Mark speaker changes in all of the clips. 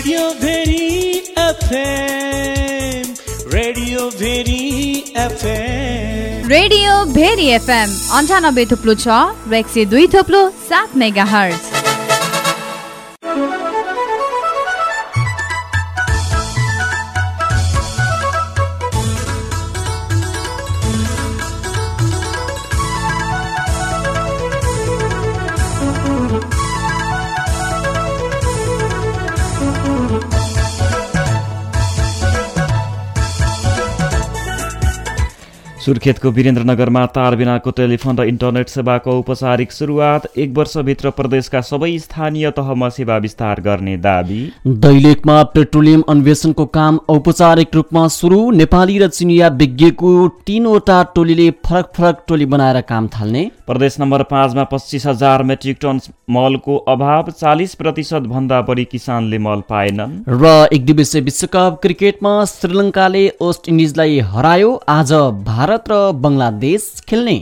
Speaker 1: Radio Bheri FM, radio Bheri FM,
Speaker 2: radio Bheri FM 98.6 र 102.7 megahertz.
Speaker 3: सुर्खेतको वीरेन्द्रनगरमा तार बिनाको टेलिफोन र इन्टरनेट सेवाको औपचारिक सुरुवात। 1 वर्षभित्र प्रदेशका सबै स्थानीय तहमा सेवा विस्तार गर्ने दाबी।
Speaker 4: दैलेखमा पेट्रोलियम अन्वेषणको काम औपचारिक रूपमा सुरु। नेपाली र चिनिया विज्ञको 3वटा टोलीले फरक फरक टोली बनाएर काम थाल्ने।
Speaker 3: प्रदेश नम्बर 5 मा 25,000 मेट्रिक टन मलको अभाव। 40% भन्दा बढी किसानले मल पाएनन्।
Speaker 4: र एकदिवसीय विश्वकप क्रिकेटमा श्रीलङ्काले वेस्ट इन्डिजलाई हरायो। आज भारत र बङ्गलादेश खेल्ने।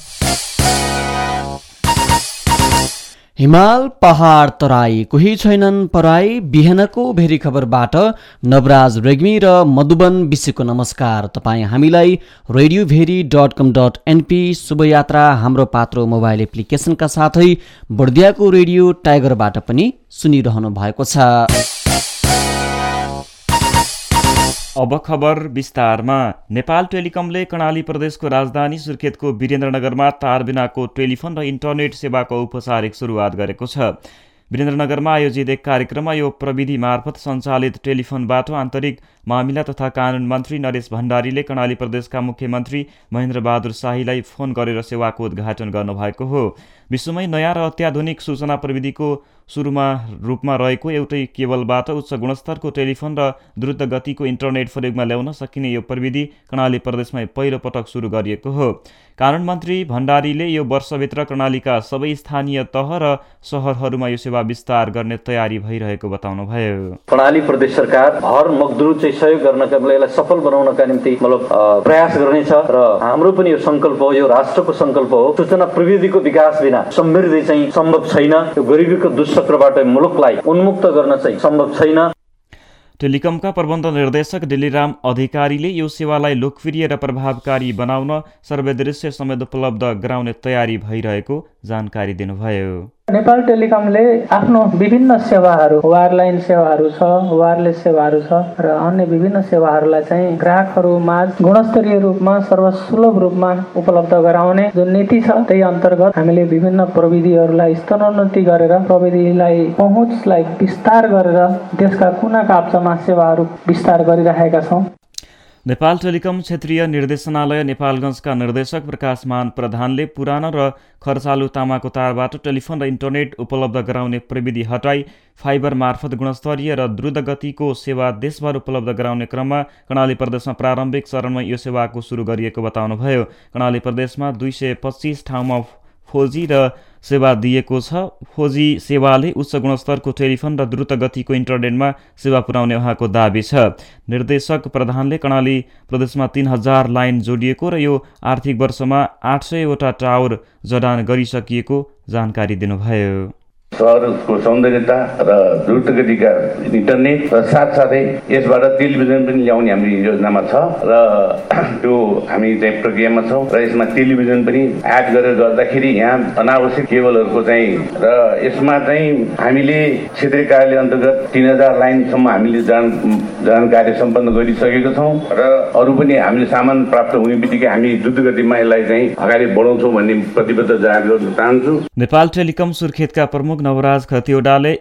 Speaker 4: हिमाल पहाड तराई कोही छैनन् पराई। बिहानको भेरी खबरबाट नवराज रेग्मी र मधुबन विषयको नमस्कार। तपाईँ हामीलाई radioveri.com.np शुभयात्रा हाम्रो पात्रो मोबाइल एप्लिकेसनका साथै बर्दियाको रेडियो टाइगरबाट पनि सुनिरहनु भएको छ।
Speaker 3: अब खबर विस्तारमा। नेपाल टेलिकमले कर्णाली प्रदेशको राजधानी सुर्खेतको वीरेन्द्रनगरमा तार बिनाको टेलिफोन र इन्टरनेट सेवाको औपचारिक सुरुवात गरेको छ। वीरेन्द्रनगरमा आयोजित एक कार्यक्रममा यो प्रविधि मार्फत सञ्चालित टेलिफोन बाटो आन्तरिक मामिला तथा कानुन मन्त्री नरेश भण्डारीले कर्णाली प्रदेशका मुख्यमन्त्री महेन्द्र बहादुर शाहीलाई फोन गरेर सेवाको उद्घाटन गर्नुभएको हो। विश्वमै नयाँ र अत्याधुनिक सूचना प्रविधिको सुरुमा रूपमा रहेको एउटै केबलबाट उच्च गुणस्तरको टेलिफोन र द्रुत गतिको इन्टरनेट प्रयोगमा ल्याउन सकिने यो प्रविधि कर्णाली प्रदेशमा पहिलो पटक सुरु गरिएको हो। कानुन मन्त्री भण्डारीले यो वर्षभित्र कर्णालीका सबै स्थानीय तह र सहरहरूमा यो सेवा विस्तार गर्ने तयारी भइरहेको बताउनुभयो।
Speaker 5: कर्णाली प्रदेश सरकार हर मजदुर चाहिँ सहयोग गर्नका यसलाई सफल बनाउनका निम्ति प्रयास गर्नेछ र हाम्रो पनि यो संकल्प हो, यो राष्ट्रको संकल्प हो। सूचना प्रविधिको विकास बिना समृद्धि चाहिँ सम्भव छैन। यो गरिबीको दुष्चक्रबाट मुलुकलाई उन्मुक्त गर्न चाहिँ सम्भव छैन।
Speaker 3: टेलिकमका प्रबन्ध निर्देशक दिल्लीराम अधिकारीले यो सेवालाई लोकप्रिय र प्रभावकारी बनाउन सर्वदृश्य समेत उपलब्ध गराउने तयारी भइरहेको जानकारी दिनुभयो।
Speaker 6: नेपाल टेलिकमले आफ्नो विभिन्न सेवाहरू, वायरलाइन सेवाहरू छ, वायरलेस सेवाहरू छ र अन्य विभिन्न सेवाहरूलाई चाहिँ ग्राहकहरू माझ गुणस्तरीय रूपमा सर्वसुलभ रूपमा उपलब्ध गराउने जुन नीति छ त्यही अन्तर्गत हामीले विभिन्न प्रविधिहरूलाई स्तरोन्नति गरेर प्रविधिलाई पहुँचलाई विस्तार गरेर देशका कुना काप्चामा सेवाहरू विस्तार गरिरहेका छौँ।
Speaker 3: नेपाल टेलिकम क्षेत्रीय निर्देशनालय नेपालगञ्जका निर्देशक प्रकाशमान प्रधानले पुरानो र खर्चालु तामाको तारबाट टेलिफोन र इन्टरनेट उपलब्ध गराउने प्रविधि हटाई फाइबर मार्फत गुणस्तरीय र द्रुत गतिको सेवा देशभर उपलब्ध गराउने क्रममा कर्णाली प्रदेशमा प्रारम्भिक चरणमा यो सेवाको सुरु गरिएको बताउनुभयो। कर्णाली प्रदेशमा 225 ठाउँमा 4G र सेवा दिएको छ। 4G सेवाले उच्च गुणस्तरको टेलिफोन र द्रुत गतिको इन्टरनेटमा सेवा पुर्याउने उहाँको दाबी छ। निर्देशक प्रधानले कर्णाली प्रदेशमा 3000 लाइन जोडिएको र यो आर्थिक वर्षमा 800 वटा टावर जडान गरिसकिएको जानकारी दिनुभयो।
Speaker 7: सहरको सौन्दर्यता र द्रुत गतिका इन्टरनेट र साथसाथै यसबाट टेलिभिजन पनि ल्याउने हाम्रो योजनामा छ र त्यो हामी चाहिँ प्रक्रियामा छौँ र यसमा टेलिभिजन पनि एड गरेर गर्दाखेरि यहाँ अनावश्यक केबलहरूको चाहिँ र यसमा चाहिँ हामीले क्षेत्रीय कार्यालय अन्तर्गत 3000 लाइनसम्म हामीले जडान कार्य सम्पन्न गरिसकेका छौँ र अरू पनि हामीले सामान प्राप्त हुने बित्तिकै हामी द्रुत गतिमा यसलाई चाहिँ अगाडि बढाउँछौँ भन्ने प्रतिबद्धता जाहेर गर्न चाहन्छु।
Speaker 3: नेपाल टेलिकम सुर्खेतका प्रमुख नवराज खतिवडाले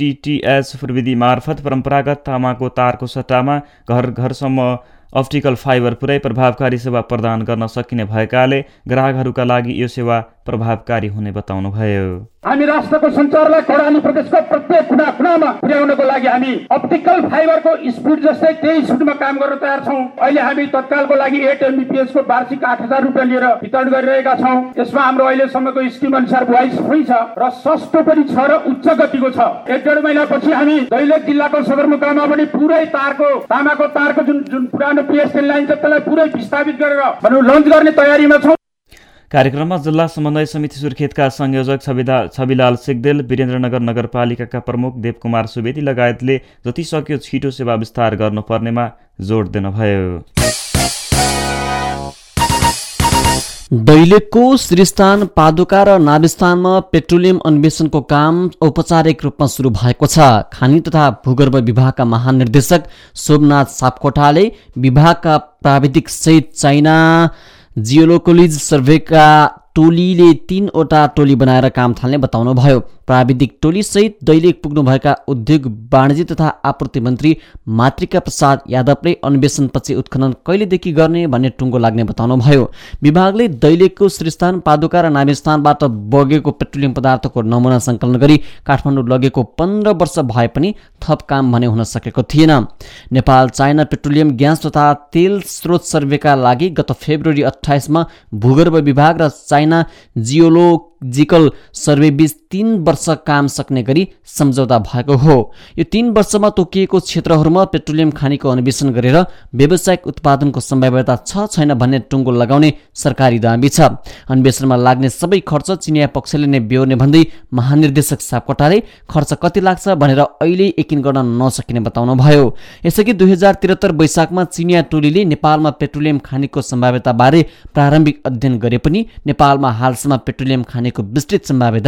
Speaker 3: FTTH प्रविधि मार्फत परम्परागत तामाको तारको सट्टामा घर घरसम्म अप्टिकल फाइबर पुरै प्रभावकारी सेवा प्रदान गर्न सकिने भएकाले ग्राहकहरूका लागि यो सेवा प्रभावकारी हुने बताउनुभयो।
Speaker 8: हामी राष्ट्रको सञ्चारलाई कर्णाली प्रदेशको प्रत्येक कुना कुनामा पुर्याउनको लागि हामी अप्टिकल फाइबरको स्पिड जस्तै त्यही स्पिडमा काम गर्न तयार छौँ। अहिले हामी तत्कालको लागि 8 Mbps को वार्षिक 8000 रुपियाँ लिएर वितरण गरिरहेका छौँ। यसमा हाम्रो अहिलेसम्मको स्किम अनुसार भोइस फ्री छ र सस्तो पनि छ र उच्च गतिको छ। 1.5 महिनापछि हामी दैलेख जिल्लाको सदरमुकाममा पनि पुरै तामाको तारको जुन पुरानो PSN लाइन छ त्यसलाई पुरै विस्थापित गरेर लन्च गर्ने तयारीमा छौँ।
Speaker 3: कार्यक्रममा जिल्ला समन्वय समिति सुर्खेतका संयोजक छविलाल सिग्देल, वीरेन्द्रनगर नगरपालिकाका प्रमुख देवकुमार सुवेदी लगायतले जति सक्यो छिटो सेवा विस्तार गर्नुपर्नेमा जोड दिनुभयो।
Speaker 4: दैलेखको श्रीस्थान, पादुका र नाभिस्थानमा पेट्रोलियम अन्वेषणको काम औपचारिक रूपमा सुरु भएको छ। खानी तथा भूगर्भ विभागका महानिर्देशक सोमनाथ सापकोटाले विभागका प्राविधिक सहित चाइना जियोलोकोलिज सर्वेका टोलीले 3वटा टोली बनाएर काम थाल्ने बताउनुभयो। प्राविधिक टोली सहित दैलेख पुग्नुभएका उद्योग वाणिज्य तथा आपूर्ति मन्त्री मातृका प्रसाद यादवले अन्वेषणपछि उत्खनन कहिलेदेखि गर्ने भन्ने टुङ्गो लाग्ने बताउनुभयो। विभागले दैलेखको श्रीस्थान, पादुका र नाभिस्थानबाट बगेको पेट्रोलियम पदार्थको नमुना सङ्कलन गरी काठमाडौँ लगेको 15 वर्ष भए पनि थप काम भने हुन सकेको थिएन। नेपाल चाइना पेट्रोलियम ग्यास तथा तेल स्रोत सर्वेका लागि गत फेब्रुअरी 28 मा भूगर्भ विभाग र चाइना जियोलोजिकल सर्वे बीच 3 वर्ष काम सक्ने गरी सम्झौता भएको हो। यो 3 वर्षमा तोकिएको क्षेत्रहरूमा पेट्रोलियम खानीको अन्वेषण गरेर व्यावसायिक उत्पादनको सम्भाव्यता छ छैन भन्ने टुङ्गो लगाउने सरकारी दाबी छ। अन्वेषणमा लाग्ने सबै खर्च चिनिया पक्षले नै बेहोर्ने भन्दै महानिर्देशक सापकोटाले खर्च कति लाग्छ भनेर अहिले यकिन गर्न नसकिने बताउनुभयो। यसअघि 2073 वैशाखमा चिनिया टोलीले नेपालमा पेट्रोलियम खानीको सम्भाव्यताबारे प्रारम्भिक अध्ययन गरे पनि नेपालमा हालसम्म पेट्रोलियम खानीको विस्तृत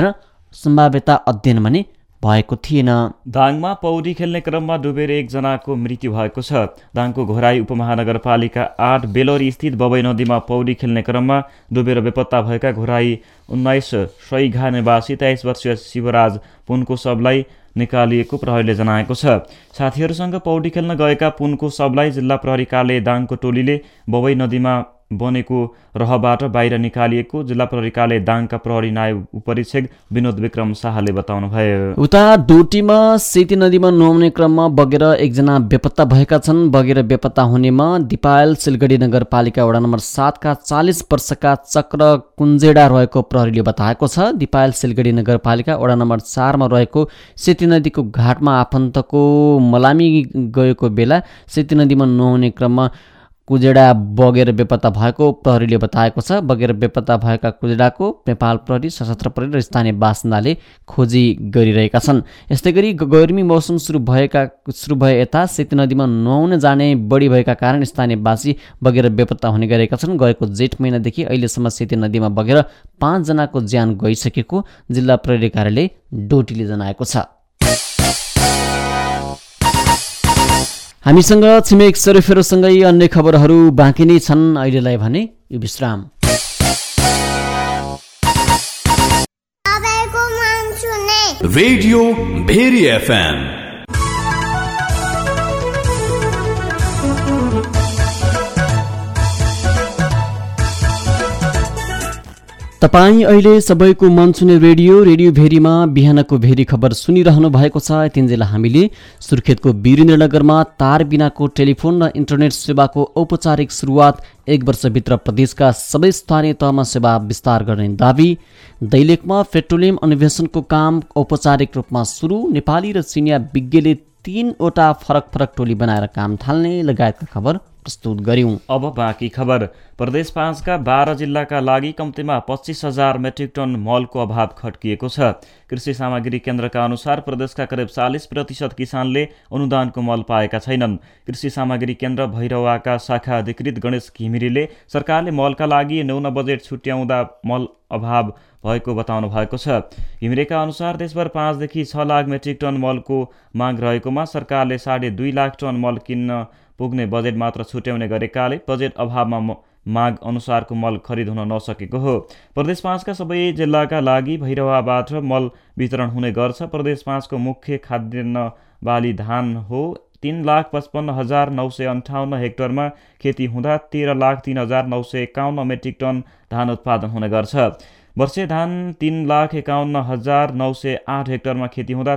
Speaker 4: सम्भाव्यता अध्ययन भने भएको थिएन।
Speaker 3: दाङमा पौडी खेल्ने क्रममा डुबेर एकजनाको मृत्यु भएको छ। दाङको घोराई उपमहानगरपालिका 8 बेलोरी स्थित बबई नदीमा पौडी खेल्ने क्रममा डुबेर बेपत्ता भएका घोराई 19 सैघा निवासी 23 वर्षीय शिवराज पुनको शवलाई निकालिएको प्रहरीले जनाएको छ। साथीहरूसँग पौडी खेल्न गएका पुनको शवलाई जिल्ला प्रहरी कार्यालय दाङको टोलीले बबई नदीमा बनेको रहबाट बाहिर निकालिएको जिल्ला प्रहरी कार्यालय दाङका प्रहरी नायब उपरीक्षक विनोद विक्रम शाहले बताउनुभयो।
Speaker 4: उता डोटीमा सेती नदीमा नुहाउने क्रममा बगेर एकजना बेपत्ता भएका छन्। बगेर बेपत्ता हुनेमा दिपायल सिलगढी नगरपालिका वडा नम्बर 7 का 40 वर्षका चक्र कुञ्जेडा रहेको प्रहरीले बताएको छ। दिपायल सिलगढी नगरपालिका वडा नम्बर 4 मा रहेको सेती नदीको घाटमा आफन्तको मलामी गएको बेला सेती नदीमा नुहाउने क्रममा कुजेडा बगेर बेपत्ता भएको प्रहरीले बताएको छ। बगेर बेपत्ता भएका कुजेडाको नेपाल प्रहरी, सशस्त्र प्रहरी र स्थानीय बासिन्दाले खोजी गरिरहेका छन्। यस्तै गरी गर्मी मौसम सुरु भए यता सेती नदीमा नुहाउन जाने बढी भएका कारण स्थानीयवासी बगेर बेपत्ता हुने गरेका छन्। गएको जेठ महिनादेखि अहिलेसम्म सेती नदीमा बगेर 5 जनाको ज्यान गइसकेको जिल्ला प्रहरी कार्यालय डोटीले जनाएको छ। हामीसँग छिमेक सरोफेरोसँगै अन्य खबरहरू बाँकी नै छन्। अहिलेलाई भने यो विश्राम।
Speaker 1: Radio Bheri FM.
Speaker 4: तपाईँ अहिले सबैको मन छुने रेडियो भेरीमा बिहानको भेरी खबर सुनिरहनु भएको छ। यतिन्जेल हामीले सुर्खेतको वीरेन्द्रनगरमा तार बिनाको टेलिफोन र इन्टरनेट सेवाको औपचारिक सुरुवात 1 वर्षभित्र प्रदेशका सबै स्थानीय तहमा सेवा विस्तार गर्ने दाबी, दैलेखमा पेट्रोलियम अन्वेषणको काम औपचारिक रूपमा सुरु, नेपाली र चिनिया विज्ञले 3वटा फरक टोली बनाएर काम थाल्ने लगायतका खबर प्रस्तुत गर्यौं।
Speaker 3: अब बाँकी खबर। प्रदेश 5 का 12 जिल्लाका लागि कम्तीमा 25,000 मेट्रिक टन मलको अभाव खड्किएको छ। कृषि सामग्री केन्द्रका अनुसार प्रदेशका करिब 40% किसानले अनुदानको मल पाएका छैनन्। कृषि सामग्री केन्द्र भैरवाका शाखा अधिकृत गणेश घिमिरेले सरकारले मलका लागि न्यून बजेट छुट्याउँदा मल अभाव भएको बताउनु भएको छ। घिमिरेका अनुसार देशभर 5 देखि 6 लाख मेट्रिक टन मलको माग रहेकोमा सरकारले 2.5 लाख टन मल किन्न पुग्ने बजेट मात्र छुट्याउने गरेकाले बजेट अभावमा माग अनुसारको मल खरिद हुन नसकेको हो। प्रदेश 5 का सबै जिल्लाका लागि भैरवाबाट मल वितरण हुने गर्छ। प्रदेश 5 को मुख्य खाद्यान्न बाली धान हो। 3,55,958 हेक्टरमा खेती हुँदा 13,03,951 मेट्रिक टन धान उत्पादन हुने गर्छ। वर्षे धान 3,51,908 हेक्टरमा खेती हुँदा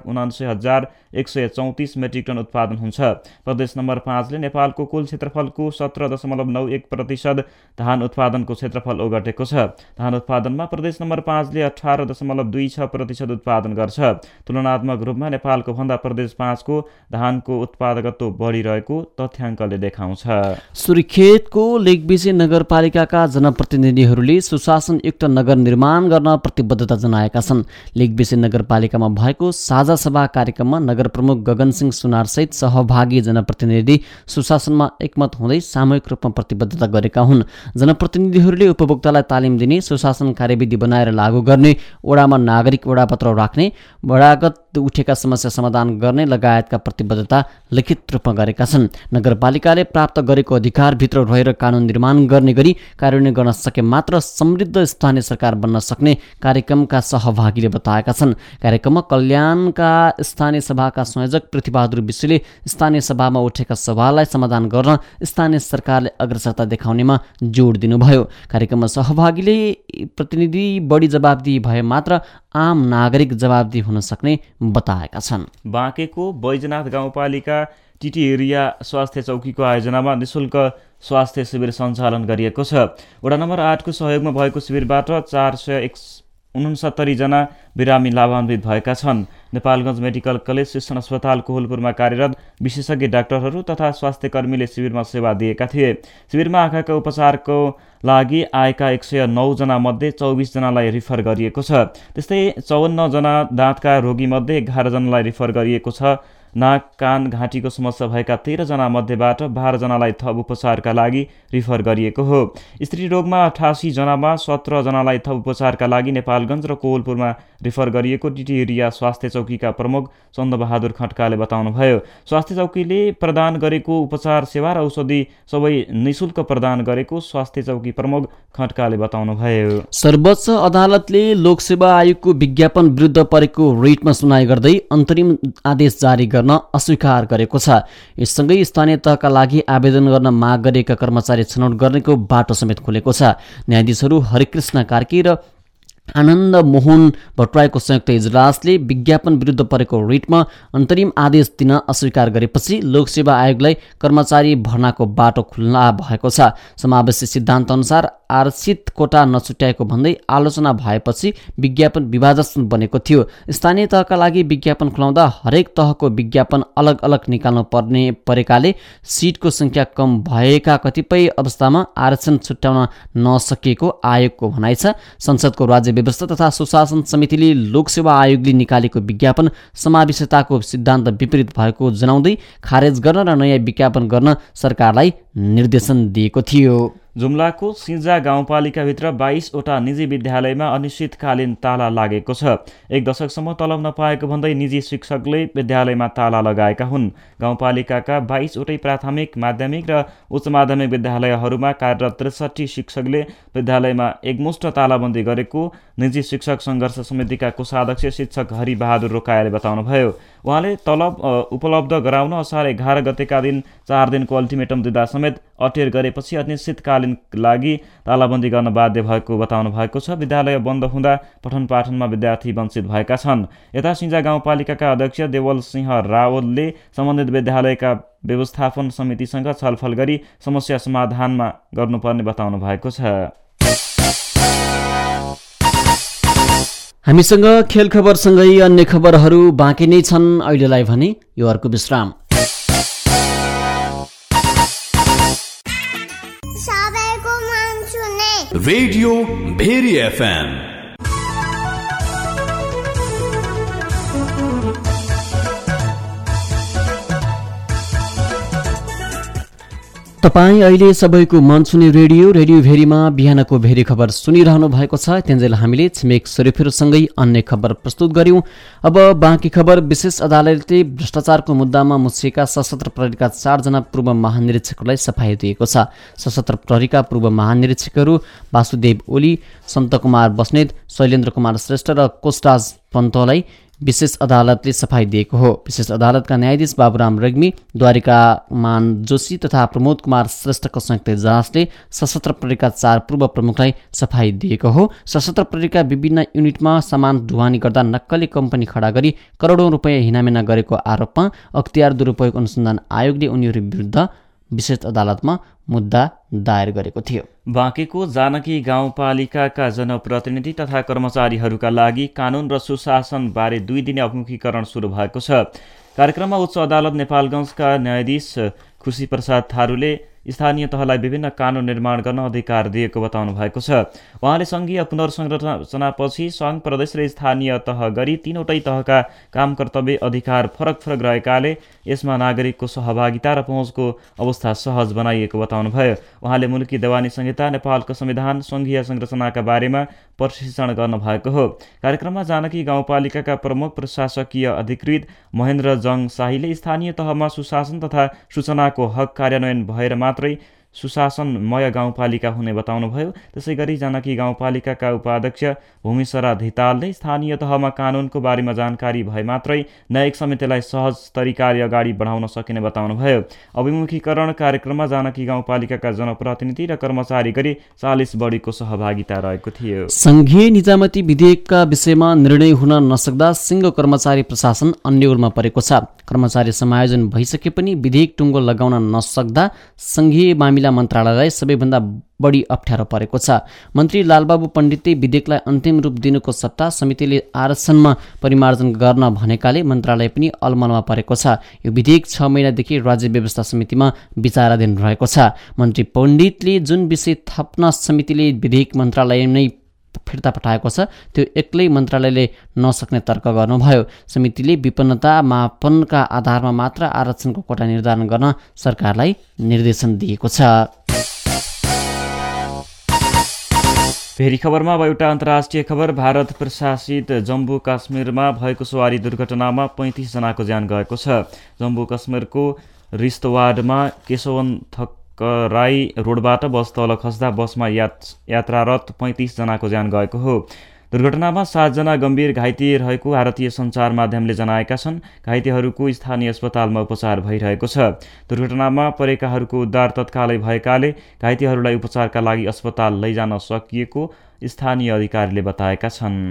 Speaker 3: 13,79,134 मेट्रिक टन उत्पादन हुन्छ। प्रदेश नम्बर 5 ले नेपालको कुल क्षेत्रफलको 17.91% धान उत्पादनको क्षेत्रफल ओगटेको छ। धान उत्पादनमा प्रदेश नम्बर 5 ले 18.26% उत्पादन गर्छ। तुलनात्मक रूपमा नेपालको भन्दा प्रदेश 5 को धानको उत्पादकत्व बढिरहेको तथ्याङ्कले देखाउँछ।
Speaker 4: सुर्खेतको लेकबेसी नगरपालिकाका जनप्रतिनिधिहरूले सुशासनयुक्त नगर निर्माण गर्न प्रतिबद्धता जनाएका छन्। लेकबेसी नगरपालिकामा भएको साझा सभा कार्यक्रममा नगर प्रमुख गगनसिंह सुनारसहित सहभागी जनप्रतिनिधि सुशासनमा एकमत हुँदै सामूहिक रूपमा प्रतिबद्धता गरेका हुन्। जनप्रतिनिधिहरूले उपभोक्तालाई तालिम दिने, सुशासन कार्यविधि बनाएर लागू गर्ने, वडामा नागरिक वडापत्र राख्ने, वडागत उठेका समस्या समाधान गर्ने लगायतका प्रतिबद्धता लिखित रूपमा गरेका छन्। नगरपालिकाले प्राप्त गरेको अधिकारभित्र रहेर कानुन निर्माण गर्ने गरी कार्यान्वयन गर्न सके मात्र समृद्ध स्थानीय सरकार बन्न सक्ने कार्यक्रमका सहभागीले बताएका छन्। कार्यक्रममा कल्याणका स्थानीय सभाका संयोजक पृथ्वीबहादुर विश्वले स्थानीय सभामा उठेका सवाललाई समाधान गर्न स्थानीय सरकारले अग्रसरता देखाउनेमा जोड दिनुभयो। कार्यक्रममा सहभागीले प्रतिनिधि बढी जवाबदेही भए मात्र आम नागरिक जवाबदेही हुन सक्ने बताएका छन्।
Speaker 3: बाँकेको बैजनाथ गाउँपालिका टिटी एरिया स्वास्थ्य चौकीको आयोजनामा निःशुल्क स्वास्थ्य शिविर सञ्चालन गरिएको छ। वडा नम्बर 8 को सहयोगमा भएको शिविरबाट 469 जना बिरामी लाभान्वित भएका छन्। नेपालगञ्ज मेडिकल कलेज शिक्षण अस्पताल कोहलपुरमा कार्यरत विशेषज्ञ डाक्टरहरू तथा स्वास्थ्यकर्मीले शिविरमा सेवा दिएका थिए। शिविरमा आँखाका उपचारको लागि आएका 109 जना मध्ये 24 जनालाई रिफर गरिएको छ। त्यस्तै 54 जना दाँतका रोगीमध्ये 11 जनालाई रिफर गरिएको छ। नाक कान घाँटीको समस्या भएका 13 जना मध्येबाट 12 जनालाई थप उपचारका लागि रिफर गरिएको हो। स्त्री रोगमा 88 जनामा 17 जनालाई थप उपचारका लागि नेपालगञ्ज र कोहलपुरमा रिफर गरिएको टिटी एरिया स्वास्थ्य चौकीका प्रमुख चन्द्रबहादुर खड्काले बताउनुभयो। स्वास्थ्य चौकीले प्रदान गरेको उपचार सेवा र औषधि सबै निःशुल्क प्रदान गरेको स्वास्थ्य चौकी प्रमुख खड्काले बताउनुभयो।
Speaker 4: सर्वोच्च अदालतले लोकसेवा आयोगको विज्ञापन विरुद्ध परेको रिटमा सुनाइ गर्दै अन्तरिम आदेश जारी गर्न अस्वीकार गरेको छ। यससँगै स्थानीय तहका लागि आवेदन गर्न माग गरेका कर्मचारी छनौट गर्नेको बाटो समेत खुलेको छ। न्यायाधीशहरू हरिकृष्ण कार्की र आनन्द मोहन भट्टराईको संयुक्त इजलासले विज्ञापन विरुद्ध परेको रिटमा अन्तरिम आदेश दिन अस्वीकार गरेपछि लोकसेवा आयोगलाई कर्मचारी भर्नाको बाटो खुल्ला भएको छ। समावेशी सिद्धान्त अनुसार आरक्षित कोटा नछुट्याएको भन्दै आलोचना भएपछि विज्ञापन विभाजन बनेको थियो। स्थानीय तहका लागि विज्ञापन खुलाउँदा हरेक तहको विज्ञापन अलग अलग निकाल्नु परेकाले सिटको संख्या कम भएका कतिपय अवस्थामा आरक्षण छुट्याउन नसकिएको आयोगको भनाइ छ। संसदको राज्य व्यवस्था तथा सुशासन समितिले लोकसेवा आयोगले निकालेको विज्ञापन समावेशिताको सिद्धान्त विपरीत भएको जनाउँदै खारेज गर्न र नयाँ विज्ञापन गर्न सरकारलाई निर्देशन दिएको थियो।
Speaker 3: जुम्लाको सिंजा गाउँपालिकाभित्र 22 वटा निजी विद्यालयमा अनिश्चितकालीन ताला लागेको छ। एक दशकसम्म तलब नपाएको भन्दै निजी शिक्षकले विद्यालयमा ताला लगाएका हुन्। गाउँपालिकाका 22 वटै प्राथमिक, माध्यमिक र उच्च माध्यमिक विद्यालयहरूमा कार्यरत 63 शिक्षकले विद्यालयमा एकमुष्ट तालाबन्दी गरेको निजी शिक्षक सङ्घर्ष समितिका कोषाध्यक्ष शिक्षक हरिबहादुर रोकायाले बताउनुभयो। उहाँले तलब उपलब्ध गराउन असार 11 गतेका दिन 4 दिनको अल्टिमेटम दिँदा समेत अटेर गरेपछि अनिश्चितकालीन लागि तालाबन्दी गर्न बाध्य भएको बताउनु भएको छ। विद्यालय बन्द हुँदा पठन पाठनमा विद्यार्थी वञ्चित भएका छन्। यता सिंजा गाउँपालिकाका अध्यक्ष देवल सिंह रावलले सम्बन्धित विद्यालयका व्यवस्थापन समितिसँग छलफल गरी समस्या समाधानमा गर्नुपर्ने बताउनु भएको छ।
Speaker 4: हामीसँग खेल खबरसँगै अन्य खबरहरू बाँकी नै छन्। अहिलेलाई भने यो अर्को विश्राम।
Speaker 1: Radio Bheri FM.
Speaker 4: तपाईँ अहिले सबैको मन छुने रेडियो भेरीमा बिहानको भेरी खबर सुनिरहनु भएको छ। त्यन्जेल हामीले छिमेक शरीफहरूसँगै अन्य खबर प्रस्तुत गर्यौं। अब बाँकी खबर। विशेष अदालतले भ्रष्टाचारको मुद्दामा मुछिएका सशस्त्र प्रहरीका 4 जना पूर्व महानिरीक्षकहरूलाई सफाई दिएको छ। सशस्त्र प्रहरीका पूर्व महानिरीक्षकहरू वासुदेव ओली, सन्तकुमार बस्नेत, शैलेन्द्र कुमार श्रेष्ठ र कोषराज पन्तलाई विशेष अदालतले सफाई दिएको हो। विशेष अदालतका न्यायाधीश बाबुराम रेग्मी, द्वारिकामान जोशी तथा प्रमोद कुमार श्रेष्ठको संयुक्त इजलासले सशस्त्र प्रहरीका 4 पूर्व प्रमुखलाई सफाई दिएको हो। सशस्त्र प्रहरीका विभिन्न युनिटमा सामान ढुवानी गर्दा नक्कली कम्पनी खडा गरी करोडौं रुपैयाँ हिनामिना गरेको आरोपमा अख्तियार दुरुपयोग अनुसन्धान आयोगले उनीहरू विरुद्ध विशेष अदालतमा मुद्दा दायर गरेको थियो।
Speaker 3: बाँकेको जानकी गाउँपालिकाका जनप्रतिनिधि तथा कर्मचारीहरूका लागि कानुन र सुशासन बारे 2 दिने अभिमुखीकरण सुरु भएको छ। कार्यक्रममा उच्च अदालत नेपालगञ्जका न्यायाधीश खुशी प्रसाद थारूले स्थानीय तहलाई विभिन्न कानुन निर्माण गर्न अधिकार दिएको बताउनु भएको छ। उहाँले सङ्घीय पुनर्संरचनापछि सङ्घ, प्रदेश र स्थानीय तह गरी 3वटै तहका काम कर्तव्य अधिकार फरक फरक रहेकाले यसमा नागरिकको सहभागिता र पहुँचको अवस्था सहज बनाइएको बताउनुभयो। उहाँले मुलकी देवानी संहिता, नेपालको संविधान, सङ्घीय संरचनाका बारेमा प्रशिक्षण गर्नुभएको हो। कार्यक्रममा जानकी गाउँपालिकाका प्रमुख प्रशासकीय अधिकृत महेन्द्र जङ शाहीले स्थानीय तहमा सुशासन तथा सूचनाको हक कार्यान्वयन भएर मात्रै सुशासनमय गाउँपालिका हुने बताउनुभयो। त्यसैगरी जानकी गाउँपालिकाका उपाध्यक्ष भूमिसरा धितालले स्थानीय तहमा कानुनको बारेमा जानकारी भए मात्रै न्यायिक समितिलाई सहज तरिकाले अगाडि बढाउन सकिने बताउनुभयो। अभिमुखीकरण कार्यक्रममा जानकी गाउँपालिकाका जनप्रतिनिधि र कर्मचारी गरी 40 बढीको सहभागिता रहेको थियो।
Speaker 4: संघीय निजामती विधेयकका विषयमा निर्णय हुन नसक्दा सिङ्गो कर्मचारी प्रशासन अन्यलमा परेको छ। कर्मचारी समायोजन भइसके पनि विधेयक टुङ्गो लगाउन नसक्दा संघीय मामिला मन्त्रालयलाई सबैभन्दा बढी अप्ठ्यारो परेको छ। मन्त्री लालबाबु पण्डितले विधेयकलाई अन्तिम रूप दिनुको सट्टा समितिले आरक्षणमा परिमार्जन गर्न भनेकाले मन्त्रालय पनि अलमलमा परेको छ। यो विधेयक 6 महिनादेखि राज्य व्यवस्था समितिमा विचाराधीन रहेको छ। मन्त्री पण्डितले जुन विषय थप्न समितिले विधेयक मन्त्रालय नै फिर्ता पठाएको छ त्यो एक्लै मन्त्रालयले नसक्ने तर्क गर्नुभयो। समितिले विपन्नता मापनका आधारमा मात्र आरक्षणको कोटा निर्धारण गर्न सरकारलाई निर्देशन दिएको छ।
Speaker 3: फेरि खबरमा अब एउटा अन्तर्राष्ट्रिय खबर। भारत प्रशासित जम्मू काश्मीरमा भएको सवारी दुर्घटनामा 35 जनाको ज्यान गएको छ। जम्मू काश्मीरको रिश्तवाडमा केशवन्त राई रोडबाट बस तल खस्दा बसमा यात्रारत 35 जनाको ज्यान गएको हो। दुर्घटनामा 7 जना गम्भीर घाइते रहेको भारतीय सञ्चार माध्यमले जनाएका छन्। घाइतेहरूको स्थानीय अस्पतालमा उपचार भइरहेको छ। दुर्घटनामा परेकाहरूको उद्धार तत्कालै भएकाले घाइतेहरूलाई उपचारका लागि अस्पताल लैजान सकिएको स्थानीय अधिकारीले बताएका छन्।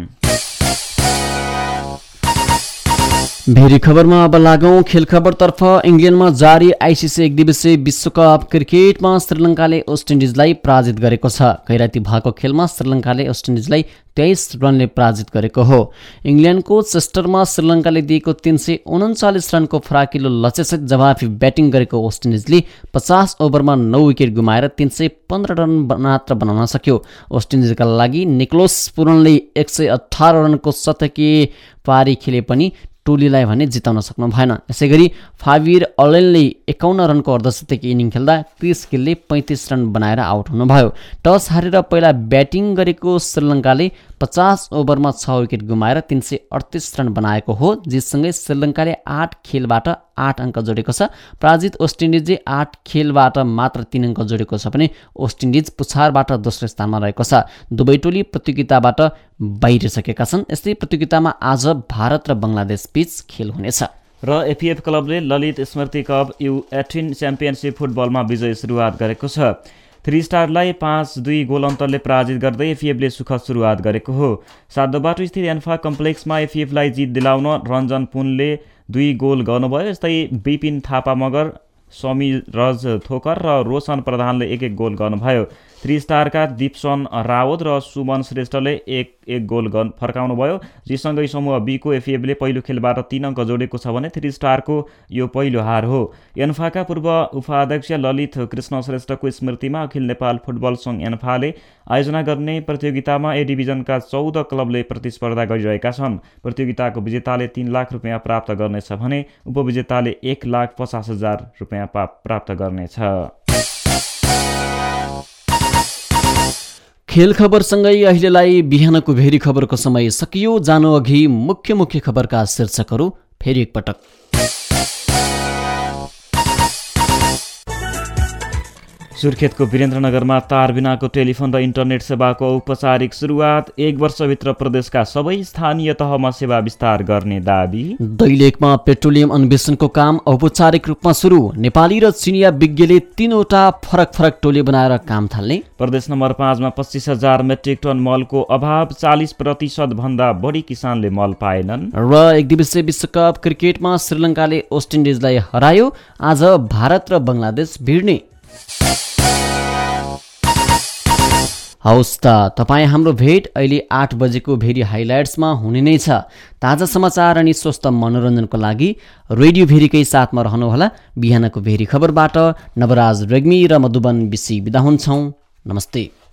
Speaker 4: भेरी खबरमा अब लागौं खेल खबरतर्फ। इङ्ल्यान्डमा जारी आइसिसी एकदिवसीय विश्वकप क्रिकेटमा श्रीलङ्काले वेस्ट इन्डिजलाई पराजित गरेको छ। गैराती भएको खेलमा श्रीलङ्काले वेस्ट इन्डिजलाई 23 रनले पराजित गरेको हो। इङ्ल्यान्डको चेस्टरमा श्रीलङ्काले दिएको 339 रनको फराकिलो लक्ष्यसहित जवाफी ब्याटिङ गरेको वेस्ट इन्डिजले 50 ओभरमा 9 विकेट गुमाएर 315 रन मात्र बनाउन सक्यो। वेस्ट इन्डिजका लागि निकोलस पुरनले 118 रनको शतकीय पारी खेले पनि टोलीलाई भने जिताउन सक्नु भएन। यसैगरी फाबिर अलेनले 51 रनको अर्धशतकीय इनिङ खेल्दा क्रिस गेलले 35 रन बनाएर आउट हुनुभयो। टस हारेर पहिला ब्याटिङ गरेको श्रीलङ्काले 50 ओभरमा 6 विकेट गुमाएर 338 रन बनाएको हो। जितसँगै श्रीलङ्काले 8 खेलबाट 8 अङ्क जोडेको छ। पराजित वेस्ट इन्डिजले 8 खेलबाट मात्र 3 अङ्क जोडेको छ भने वेस्ट इन्डिज पुछारबाट दोस्रो स्थानमा रहेको छ। दुवै टोली प्रतियोगिताबाट बाहिरिसकेका छन्। यस्तै प्रतियोगितामा आज भारत र बङ्गलादेश बीच खेल हुनेछ।
Speaker 3: र एफएफ क्लबले ललित स्मृति कप U18 च्याम्पियनसिप फुटबलमा विजय सुरुवात गरेको छ। 3 स्टारलाई 5-2 गोल अन्तरले पराजित गर्दै एफएफले सुखद सुरुवात गरेको हो। सातोबाटो स्थित एन्फा कम्प्लेक्समा एफएफलाई जित दिलाउन रञ्जन पुनले 2 गोल गर्नुभयो। यस्तै विपिन थापा मगर, समीरज थोकर र रोशन प्रधानले 1-1 गोल गर्नुभयो। 3 स्टारका दीपसन रावत र सुमन श्रेष्ठले 1-1 गोल फर्काउनुभयो। जीसँगै समूह बीको एफएफले पहिलो खेलबाट 3 अङ्क जोडेको छ भने 3 स्टारको यो पहिलो हार हो। एन्फाका पूर्व उपाध्यक्ष ललित कृष्ण श्रेष्ठको स्मृतिमा अखिल नेपाल फुटबल सङ्घ एन्फाले आयोजना गर्ने प्रतियोगितामा ए डिभिजनका 14 क्लबले प्रतिस्पर्धा गरिरहेका छन्। प्रतियोगिताको विजेताले 3 लाख रुपियाँ प्राप्त गर्नेछ भने उपविजेताले 1,50,000 रुपियाँ प्राप्त गर्नेछ।
Speaker 4: खेल खबरसँगै अहिलेलाई बिहानको भेरी खबरको समय सकियो। जानु अघि मुख्य मुख्य खबरका शीर्षकहरू फेरि एकपटक।
Speaker 3: सुर्खेतको वीरेन्द्रनगरमा तार बिनाको टेलिफोन र इन्टरनेट सेवाको औपचारिक सुरुवात। 1 वर्षभित्र प्रदेशका सबै स्थानीय तहमा सेवा विस्तार गर्ने दाबी।
Speaker 4: दैलेखमा पेट्रोलियम अन्वेषणको काम औपचारिक रूपमा सुरु। नेपाली र चिनिया विज्ञले 3वटा फरक फरक टोली बनाएर काम थाल्ने।
Speaker 3: प्रदेश नम्बर 5 मा 25,000 मेट्रिक टन मलको अभाव। 40% भन्दा बढी किसानले मल पाएनन्।
Speaker 4: र एकदिवसीय विश्वकप क्रिकेटमा श्रीलङ्काले वेस्ट इन्डिजलाई हरायो। आज भारत र बङ्गलादेश भिड्ने। हौस् त तपाईँ हाम्रो भेट अहिले 8 बजेको भेरी हाइलाइट्समा हुने नै छ। ताजा समाचार अनि स्वस्थ मनोरञ्जनको लागि रेडियो भेरीकै साथमा रहनुहोला। बिहानको भेरी खबरबाट नवराज रेग्मी र मधुबन बिसी बिदा हुन्छौँ। नमस्ते।